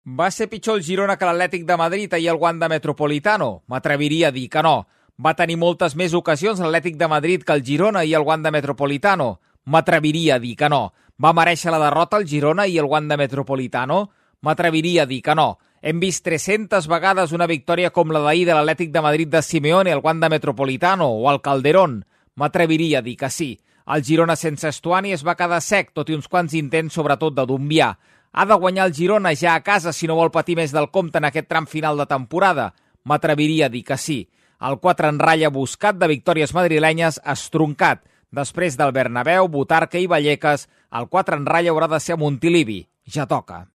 Va ser pitjor el Girona que l'Atlètic de Madrid ahir al Wanda Metropolitano? M'atreviria a dir que no. Va tenir moltes més ocasions l'Atlètic de Madrid que el Girona ahir al Wanda Metropolitano? M'atreviria a dir que no. Va mereixer la derrota el Girona ahir al Wanda Metropolitano? M'atreviria a dir que no. Hem vist 300 vegades una victòria com la d'ahir de l'Atlètic de Madrid de Simeone al Wanda Metropolitano o al Calderón? M'atreviria a dir que sí. El Girona sense Estuani es va quedar sec, tot i uns quants intents, sobretot de Dumbià. Ha de guanyar el Girona ja a casa si no vol patir més del compte en aquest tram final de temporada? M'atreviria a dir que sí. El 4 en ratlla buscat de victòries madrilenyes estroncat. Després del Bernabéu, Butarque i Vallecas, el 4 en ratlla haurà de ser a Montilivi. Ja toca.